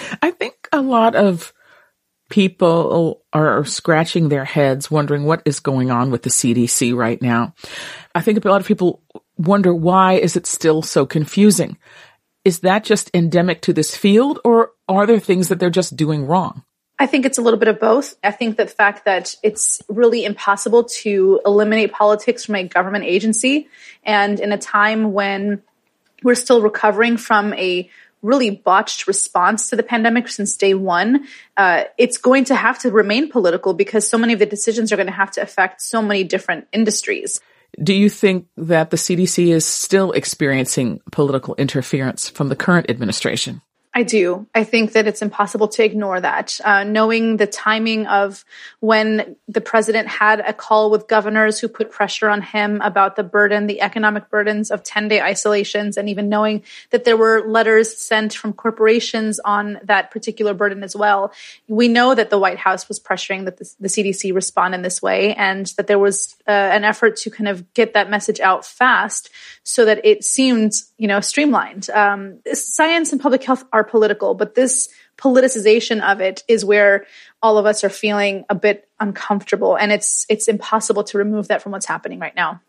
I think a lot of people are scratching their heads wondering what is going on with the CDC right now. I think a lot of people wonder, why is it still so confusing? Is that just endemic to this field, or are there things that they're just doing wrong? I think it's a little bit of both. I think that the fact that it's really impossible to eliminate politics from a government agency, and in a time when we're still recovering from a really botched response to the pandemic since day one, it's going to have to remain political because so many of the decisions are going to have to affect so many different industries. Do you think that the CDC is still experiencing political interference from the current administration? I do. I think that it's impossible to ignore that. Knowing the timing of when the president had a call with governors who put pressure on him about the economic burdens of 10-day isolations, and even knowing that there were letters sent from corporations on that particular burden as well. We know that the White House was pressuring that the CDC respond in this way, and that there was an effort to kind of get that message out fast so that it seemed, streamlined. Science and public health are political, but this politicization of it is where all of us are feeling a bit uncomfortable, and it's impossible to remove that from what's happening right now.